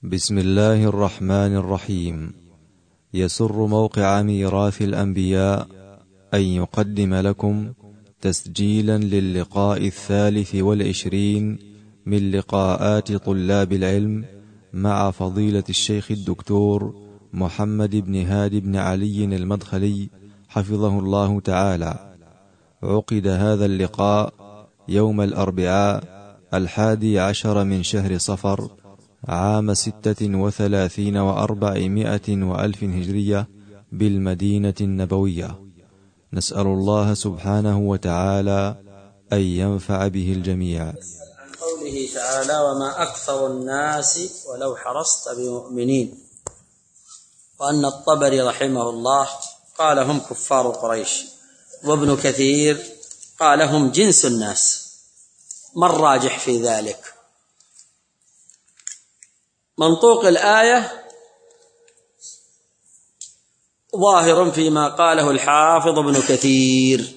بسم الله الرحمن الرحيم. يسر موقع ميراث الأنبياء أن يقدم لكم تسجيلا للقاء 23 من لقاءات طلاب العلم مع فضيلة الشيخ الدكتور محمد بن هادي بن علي المدخلي حفظه الله تعالى. عقد هذا اللقاء يوم الأربعاء 11 من شهر صفر عام 36 و400 وألف هجرية بالمدينة النبوية. نسأل الله سبحانه وتعالى أن ينفع به الجميع. عن قوله تعالى: وما أكثر الناس ولو حرصت بمؤمنين. وأن الطبري رحمه الله قال: هم كفار قريش. وابن كثير قال: هم جنس الناس. ما الراجح في ذلك؟ منطوق الآية ظاهر فيما قاله الحافظ ابن كثير،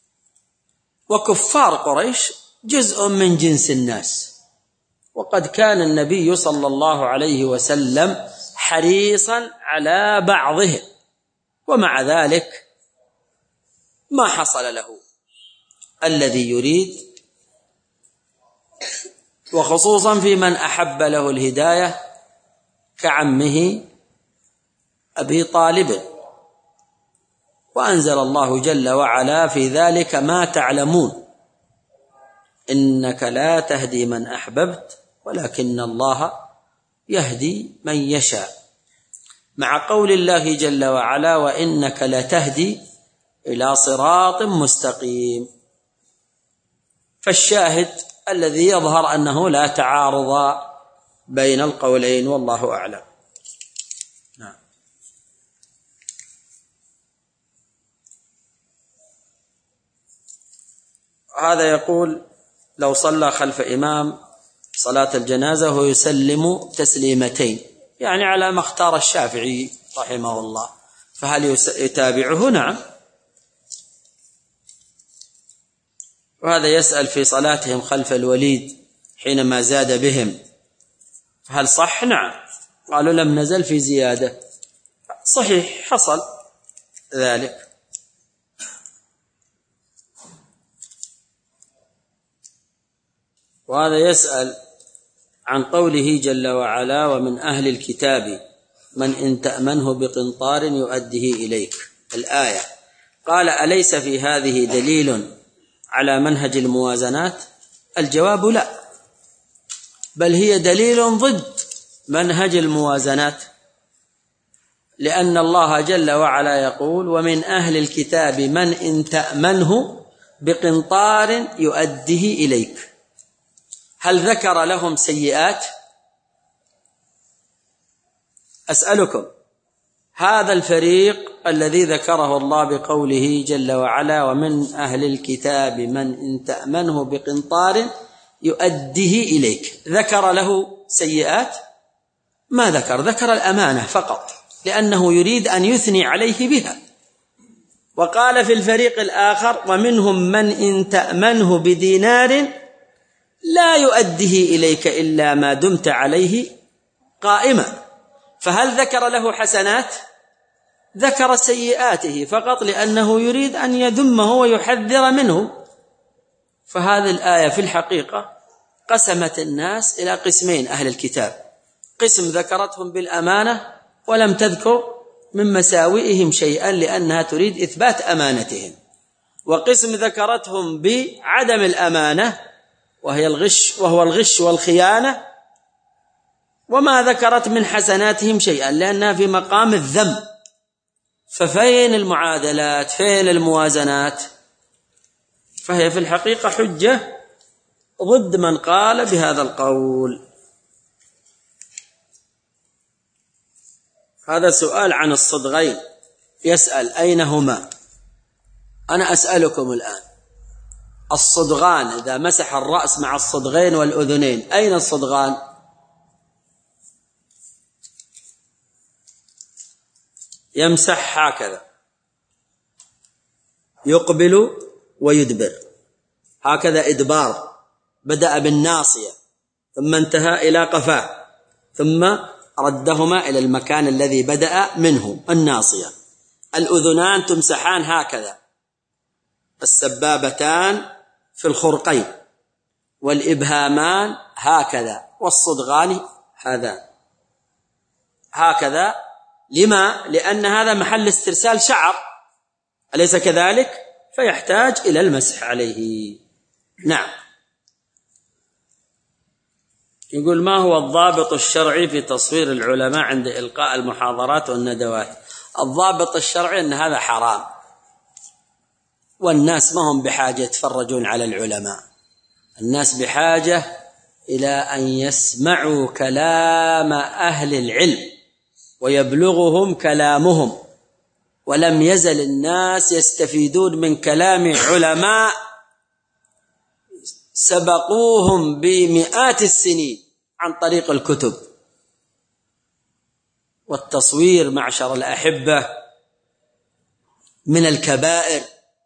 وكفار قريش جزء من جنس الناس، وقد كان النبي صلى الله عليه وسلم حريصا على بعضهم، ومع ذلك ما حصل له الذي يريد، وخصوصا في من أحب له الهداية كعمه أبي طالب. وأنزل الله جل وعلا في ذلك: ما تعلمون إنك لا تهدي من أحببت ولكن الله يهدي من يشاء، مع قول الله جل وعلا: وإنك لتهدي إلى صراط مستقيم. فالشاهد الذي يظهر أنه لا تعارض بين القولين، والله أعلم. نعم. هذا يقول: لو صلى خلف إمام صلاة الجنازة ويسلم تسليمتين، يعني على ما اختار الشافعي رحمه الله، فهل يتابعه؟ نعم. وهذا يسأل في صلاتهم خلف الوليد حينما زاد بهم، هل صح؟ نعم. قالوا: لم نزل في زيادة. صحيح، حصل ذلك. وهذا يسأل عن قوله جل وعلا: ومن أهل الكتاب من إن تأمنه بقنطار يؤديه إليك، الآية. قال: أليس في هذه دليل على منهج الموازنات؟ الجواب: لا، بل هي دليل ضد منهج الموازنات، لأن الله جل وعلا يقول: ومن أهل الكتاب من إن تأمنه بقنطار يؤديه إليك. هل ذكر لهم سيئات؟ أسألكم، هذا الفريق الذي ذكره الله بقوله جل وعلا: ومن أهل الكتاب من إن تأمنه بقنطار يؤديه إليك، ذكر له سيئات؟ ما ذكر الأمانة فقط، لأنه يريد أن يثني عليه بها. وقال في الفريق الآخر: ومنهم من إن تأمنه بدينار لا يؤديه إليك إلا ما دمت عليه قائما. فهل ذكر له حسنات؟ ذكر سيئاته فقط، لأنه يريد أن يذمه ويحذر منه. فهذه الآية في الحقيقة قسمت الناس إلى قسمين: أهل الكتاب قسم ذكرتهم بالأمانة ولم تذكر من مساوئهم شيئا لأنها تريد إثبات أمانتهم، وقسم ذكرتهم بعدم الأمانة وهو الغش والخيانة، وما ذكرت من حسناتهم شيئا لأنها في مقام الذم. ففين المعادلات؟ فين الموازنات؟ فهي في الحقيقة حجة ضد من قال بهذا القول. هذا سؤال عن الصدغين، يسأل: أين هما؟ أنا أسألكم الآن، الصدغان إذا مسح الرأس مع الصدغين والأذنين، أين الصدغان؟ يمسح هكذا، يقبل ويدبر، هكذا إدبار، بدأ بالناصية ثم انتهى إلى قفاه ثم ردهما إلى المكان الذي بدأ منه. الناصية. الأذنان تمسحان هكذا، السبابتان في الخرقين، والإبهامان هكذا، والصدغان هكذا. لما؟ لأن هذا محل استرسال شعر، أليس كذلك؟ فيحتاج إلى المسح عليه. نعم. يقول: ما هو الضابط الشرعي في تصوير العلماء عند إلقاء المحاضرات والندوات؟ الضابط الشرعي أن هذا حرام، والناس ما هم بحاجة يتفرجون على العلماء، الناس بحاجة إلى أن يسمعوا كلام أهل العلم ويبلغهم كلامهم، ولم يزل الناس يستفيدون من كلام علماء سبقوهم بمئات السنين عن طريق الكتب. والتصوير معشر الأحبة من الكبائر،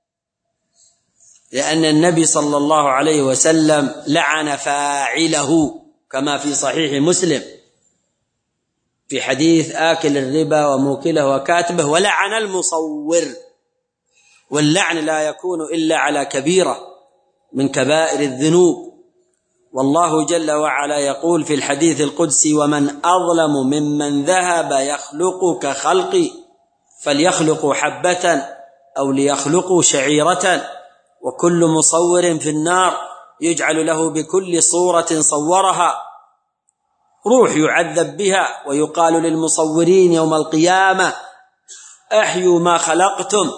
لأن النبي صلى الله عليه وسلم لعن فاعله كما في صحيح مسلم في حديث آكل الربا وموكله وكاتبه، ولعن المصور. واللعن لا يكون إلا على كبيرة من كبائر الذنوب. والله جل وعلا يقول في الحديث القدسي: ومن أظلم ممن ذهب يخلق كخلقي فليخلقوا حبة أو ليخلقوا شعيرة، وكل مصور في النار يجعل له بكل صورة صورها روح يعذب بها، ويقال للمصورين يوم القيامة: أحيوا ما خلقتم.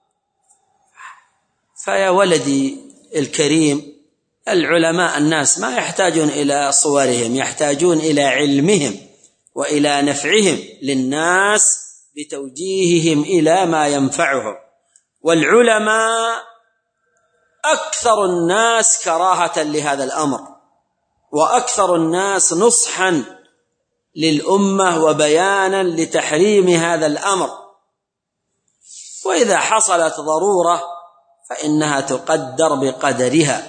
فيا ولدي الكريم، العلماء الناس ما يحتاجون إلى صورهم، يحتاجون إلى علمهم وإلى نفعهم للناس بتوجيههم إلى ما ينفعهم. والعلماء أكثر الناس كراهة لهذا الأمر، وأكثر الناس نصحا للأمة وبيانا لتحريم هذا الأمر. وإذا حصلت ضرورة فإنها تقدر بقدرها.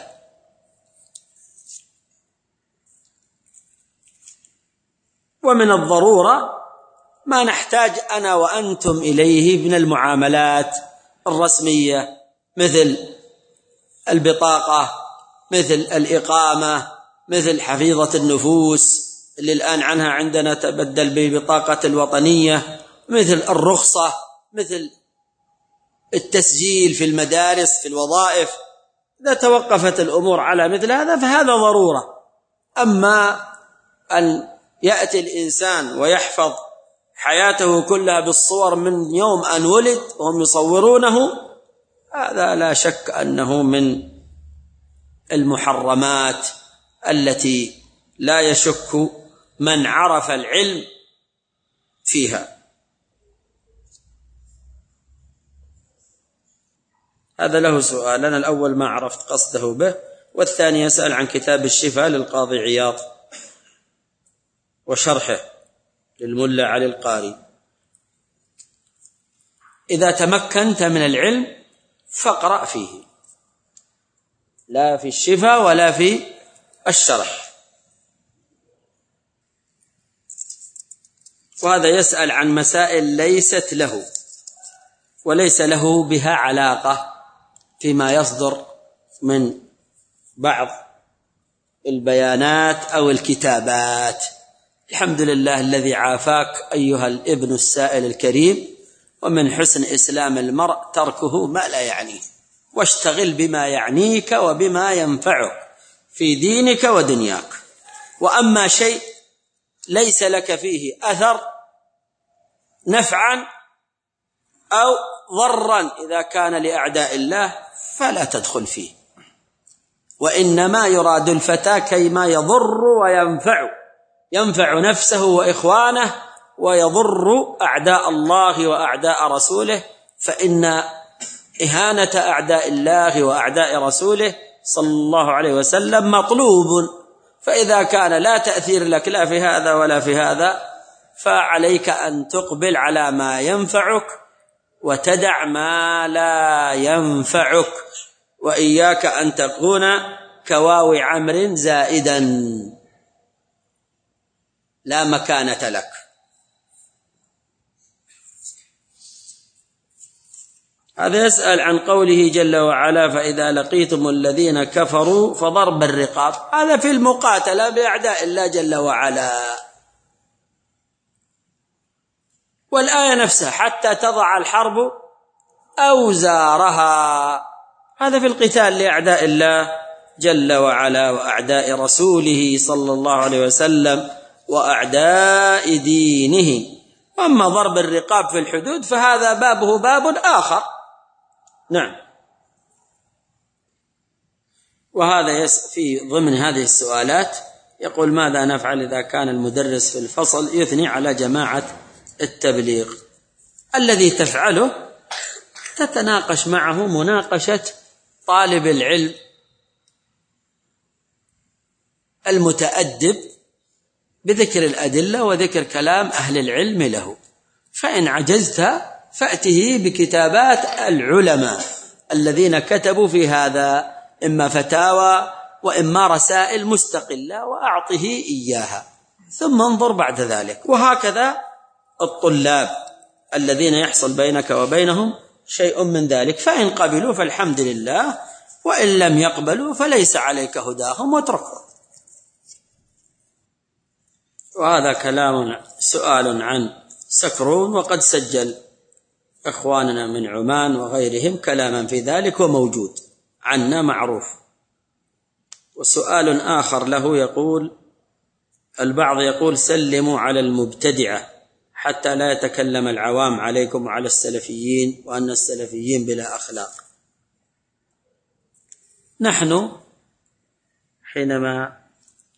ومن الضرورة ما نحتاج أنا وأنتم إليه من المعاملات الرسمية، مثل البطاقة، مثل الإقامة، مثل حفيظة النفوس اللي الآن عنها عندنا تبدل ببطاقة الوطنية، مثل الرخصة، مثل التسجيل في المدارس في الوظائف. إذا توقفت الأمور على مثل هذا فهذا ضرورة. أما أن يأتي الإنسان ويحفظ حياته كلها بالصور من يوم أن ولد وهم يصورونه، هذا لا شك أنه من المحرمات التي لا يشك من عرف العلم فيها. هذا له سؤال، أنا الأول ما عرفت قصده به، والثاني يسأل عن كتاب الشفاء للقاضي عياض وشرحه للملا علي القاري. إذا تمكنت من العلم فاقرأ فيه، لا في الشفاء ولا في الشرح. وهذا يسأل عن مسائل ليست له وليس له بها علاقة فيما يصدر من بعض البيانات أو الكتابات. الحمد لله الذي عافاك أيها الابن السائل الكريم، ومن حسن إسلام المرء تركه ما لا يعنيه، واشتغل بما يعنيك وبما ينفعك في دينك ودنياك. وأما شيء ليس لك فيه أثر نفعا أو ضرا إذا كان لأعداء الله فلا تدخل فيه. وإنما يراد الفتى كيما يضر وينفع، ينفع نفسه وإخوانه ويضر أعداء الله وأعداء رسوله، فإن إهانة أعداء الله وأعداء رسوله صلى الله عليه وسلم مطلوب. فإذا كان لا تأثير لك لا في هذا ولا في هذا، فعليك أن تقبل على ما ينفعك وتدع ما لا ينفعك، وإياك أن تكون كواو عمرو زائدا. لا مكانة لك. هذا يسأل عن قوله جل وعلا فإذا لقيتم الذين كفروا فضرب الرقاب، هذا في المقاتلة بأعداء الله جل وعلا. والآية نفسها حتى تضع الحرب أوزارها، هذا في القتال لأعداء الله جل وعلا وأعداء رسوله صلى الله عليه وسلم وأعداء دينه. أما ضرب الرقاب في الحدود فهذا بابه باب آخر. نعم. وهذا في ضمن هذه السؤالات يقول ماذا نفعل إذا كان المدرس في الفصل يثني على جماعة التبليغ؟ الذي تفعله تتناقش معه مناقشة طالب العلم المتأدب بذكر الأدلة وذكر كلام أهل العلم له. فإن عجزت فأته بكتابات العلماء الذين كتبوا في هذا، إما فتاوى وإما رسائل مستقلة، وأعطه إياها ثم انظر بعد ذلك. وهكذا الطلاب الذين يحصل بينك وبينهم شيء من ذلك، فإن قبلوا فالحمد لله، وإن لم يقبلوا فليس عليك هداهم واتركهم. وهذا كلام سؤال عن سكرون، وقد سجل إخواننا من عمان وغيرهم كلاما في ذلك وموجود عنا معروف. وسؤال آخر له يقول البعض يقول سلموا على المبتدعة حتى لا يتكلم العوام عليكم وعلى السلفيين، وأن السلفيين بلا أخلاق. نحن حينما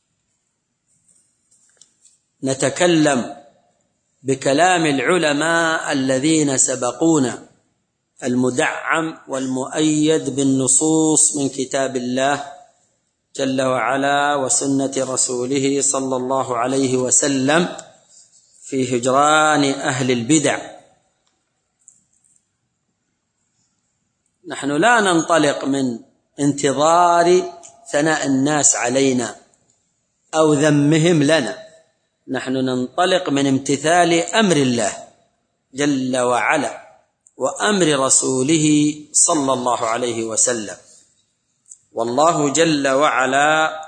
نتكلم بكلام العلماء الذين سبقونا المدعم والمؤيد بالنصوص من كتاب الله جل وعلا وسنة رسوله صلى الله عليه وسلم في هجران أهل البدع، نحن لا ننطلق من انتظار ثناء الناس علينا أو ذمهم لنا، نحن ننطلق من امتثال أمر الله جل وعلا وأمر رسوله صلى الله عليه وسلم. والله جل وعلا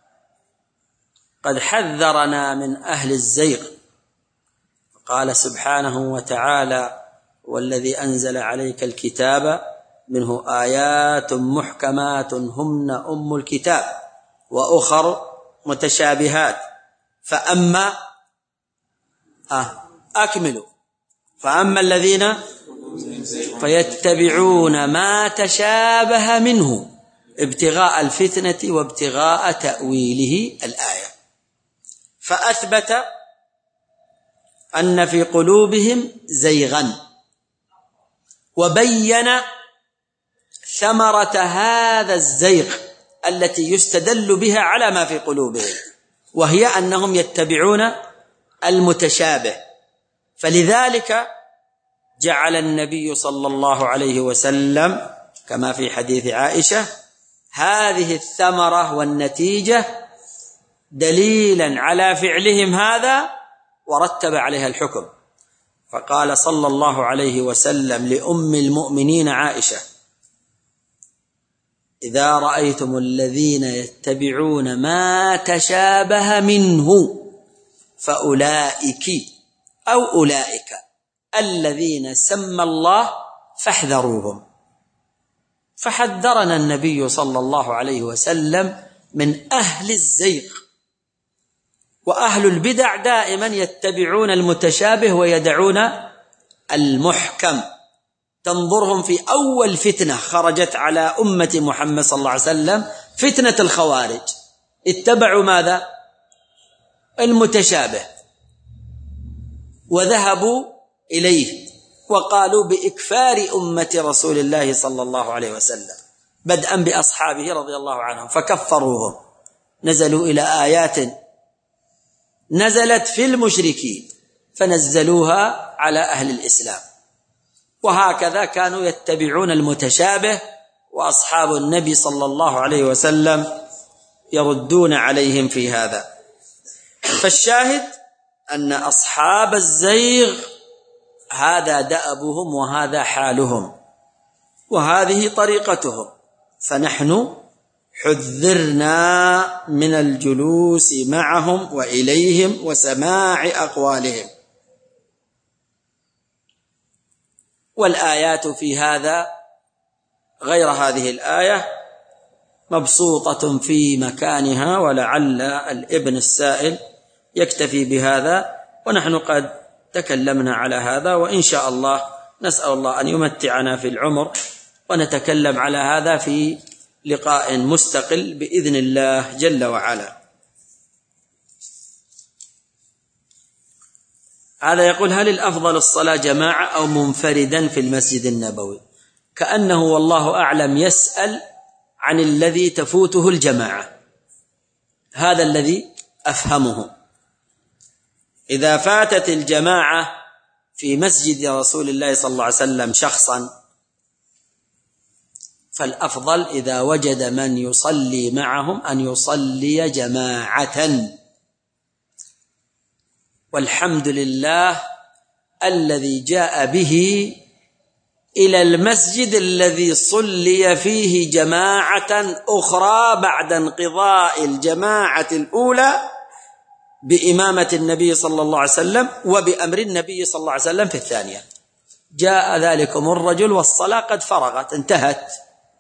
قد حذرنا من أهل الزيغ، قال سبحانه وتعالى والذي أنزل عليك الكتاب منه آيات محكمات هن أم الكتاب وأخر متشابهات فأما أكملوا فأما الذين فيتبعون ما تشابه منه ابتغاء الفتنة وابتغاء تأويله الآية، فأثبت أن في قلوبهم زيغا، وبين ثمرة هذا الزيغ التي يستدل بها على ما في قلوبهم، وهي أنهم يتبعون المتشابه. فلذلك جعل النبي صلى الله عليه وسلم كما في حديث عائشة هذه الثمرة والنتيجة دليلا على فعلهم هذا، ورتب عليها الحكم، فقال صلى الله عليه وسلم لأم المؤمنين عائشة إذا رأيتم الذين يتبعون ما تشابه منه فأولئك أو أولئك الذين سمى الله فاحذروهم. فحذرنا النبي صلى الله عليه وسلم من أهل الزيغ، وأهل البدع دائما يتبعون المتشابه ويدعون المحكم. تنظرهم في أول فتنة خرجت على أمة محمد صلى الله عليه وسلم فتنة الخوارج، اتبعوا ماذا؟ المتشابه، وذهبوا إليه وقالوا بإكفار أمة رسول الله صلى الله عليه وسلم بدءا بأصحابه رضي الله عنهم، فكفروهم، نزلوا إلى آيات نزلت في المشركين فنزلوها على أهل الإسلام. وهكذا كانوا يتبعون المتشابه، وأصحاب النبي صلى الله عليه وسلم يردون عليهم في هذا. فالشاهد أن أصحاب الزيغ هذا دأبهم وهذا حالهم وهذه طريقتهم، فنحن حذرنا من الجلوس معهم وإليهم وسماع أقوالهم. والآيات في هذا غير هذه الآية مبسوطة في مكانها، ولعل الابن السائل يكتفي بهذا، ونحن قد تكلمنا على هذا، وإن شاء الله نسأل الله أن يمتعنا في العمر ونتكلم على هذا في لقاء مستقل بإذن الله جل وعلا. هذا يقول: هل الأفضل الصلاة جماعة أو منفردا في المسجد النبوي؟ كأنه والله أعلم يسأل عن الذي تفوته الجماعة، هذا الذي أفهمه. إذا فاتت الجماعة في مسجد رسول الله صلى الله عليه وسلم شخصا، فالأفضل إذا وجد من يصلي معهم أن يصلي جماعة. والحمد لله الذي جاء به إلى المسجد الذي صلي فيه جماعة أخرى بعد انقضاء الجماعة الأولى بإمامة النبي صلى الله عليه وسلم وبأمر النبي صلى الله عليه وسلم في الثانية. جاء ذلكم الرجل والصلاة قد فرغت، انتهت،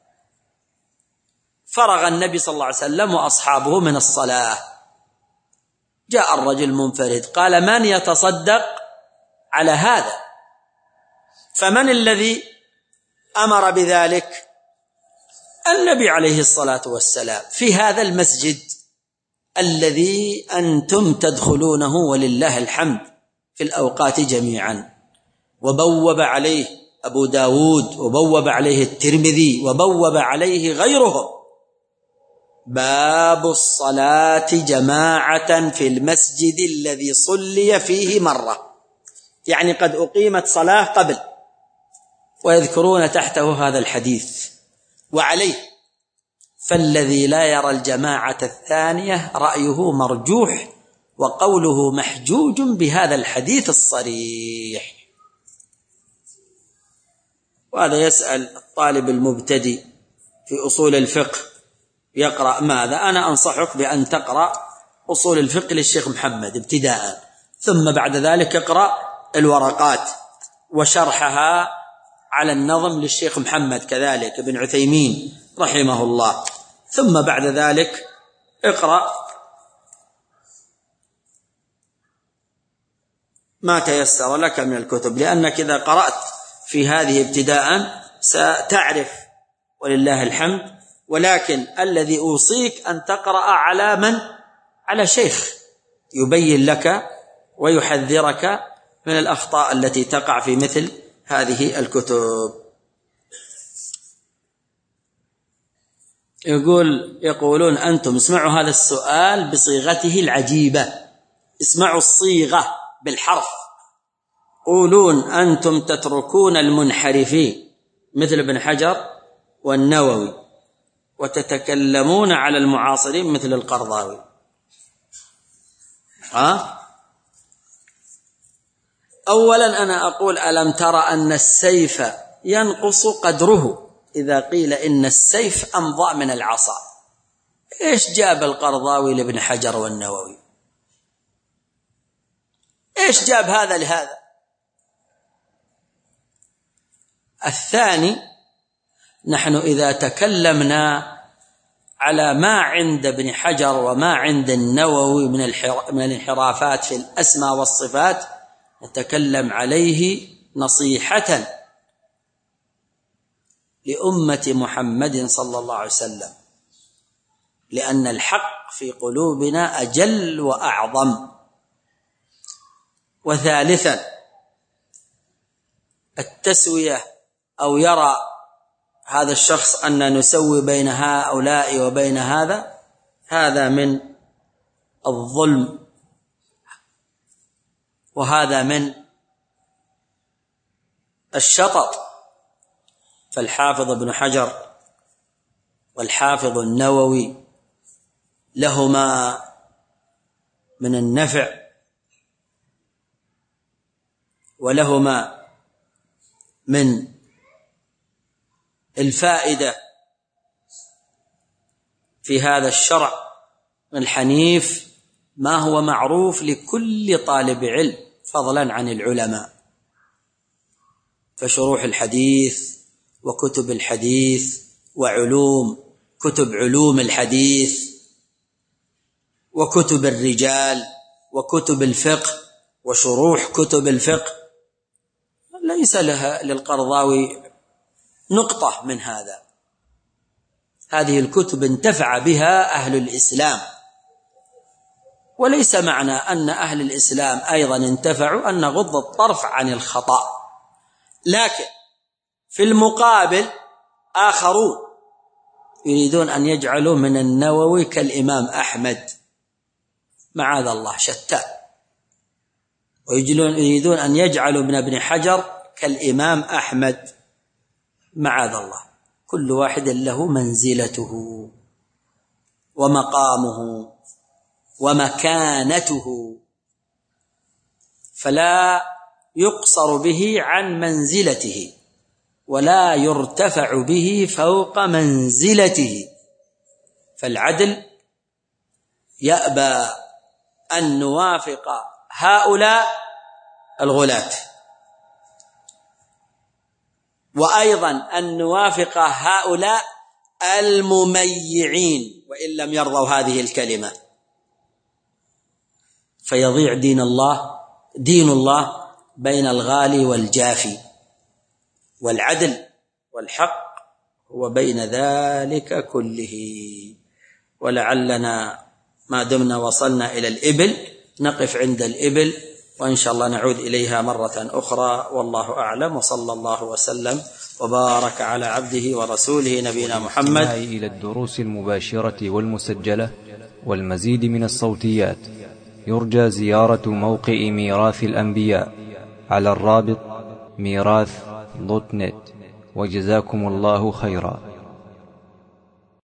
فرغ النبي صلى الله عليه وسلم وأصحابه من الصلاة. جاء الرجل منفرد، قال: من يتصدق على هذا؟ فمن الذي أمر بذلك؟ النبي عليه الصلاة والسلام في هذا المسجد الذي أنتم تدخلونه ولله الحمد في الأوقات جميعا، وبوب عليه أبو داود وبوب عليه الترمذي وبوب عليه غيرهم باب الصلاة جماعة في المسجد الذي صلي فيه مرة، يعني قد أقيمت صلاة قبل، ويذكرون تحته هذا الحديث. وعليه فالذي لا يرى الجماعة الثانية رأيه مرجوح، وقوله محجوج بهذا الحديث الصريح. وهذا يسأل الطالب المبتدئ في أصول الفقه يقرأ ماذا؟ أنا أنصحك بأن تقرأ أصول الفقه للشيخ محمد ابتداء، ثم بعد ذلك اقرأ الورقات وشرحها على النظم للشيخ محمد كذلك ابن عثيمين رحمه الله، ثم بعد ذلك اقرأ ما تيسر لك من الكتب، لأنك إذا قرأت في هذه ابتداء ستعرف ولله الحمد. ولكن الذي أوصيك أن تقرأ على من؟ على شيخ يبين لك ويحذرك من الأخطاء التي تقع في مثل هذه الكتب. يقولون أنتم اسمعوا هذا السؤال بصيغته العجيبة، اسمعوا الصيغة بالحرف. قولون أنتم تتركون المنحرفين مثل ابن حجر والنووي وتتكلمون على المعاصرين مثل القرضاوي. أولا أنا أقول: ألم ترى أن السيف ينقص قدره إذا قيل إن السيف أمضى من العصا؟ إيش جاب القرضاوي لابن حجر والنووي؟ إيش جاب هذا لهذا؟ الثاني، نحن إذا تكلمنا على ما عند ابن حجر وما عند النووي من الانحرافات في الأسماء والصفات نتكلم عليه نصيحة لأمة محمد صلى الله عليه وسلم، لأن الحق في قلوبنا أجل وأعظم. وثالثا، التسوية أو يرى هذا الشخص أن نسوي بين هؤلاء وبين هذا من الظلم، وهذا من الشطط. فالحافظ ابن حجر والحافظ النووي لهما من النفع ولهما من الفائدة في هذا الشرع الحنيف ما هو معروف لكل طالب علم فضلا عن العلماء، فشروح الحديث وكتب الحديث كتب علوم الحديث وكتب الرجال وكتب الفقه وشروح كتب الفقه ليس لها للقرضاوي نقطة من هذا. هذه الكتب انتفع بها أهل الإسلام، وليس معنى أن أهل الإسلام أيضا انتفعوا أن نغض الطرف عن الخطأ، لكن في المقابل آخرون يريدون أن يجعلوا من النووي كالإمام أحمد، معاذ الله شتى، ويريدون أن يجعلوا من ابن حجر كالإمام أحمد، معاذ الله. كل واحد له منزلته ومقامه ومكانته، فلا يقصر به عن منزلته ولا يرتفع به فوق منزلته. فالعدل يأبى أن نوافق هؤلاء الغلاة، وأيضا أن نوافق هؤلاء المميعين وإن لم يرضوا هذه الكلمة، فيضيع دين الله بين الغالي والجافي، والعدل والحق هو بين ذلك كله. ولعلنا ما دمنا وصلنا إلى الإبل نقف عند الإبل، وإن شاء الله نعود إليها مرة أخرى، والله أعلم. وصلى الله وسلم وبارك على عبده ورسوله نبينا محمد. إلى الدروس المباشرة والمسجلة والمزيد من الصوتيات يرجى زيارة موقع ميراث الأنبياء على الرابط ميراث.net. وجزاكم الله خيرا.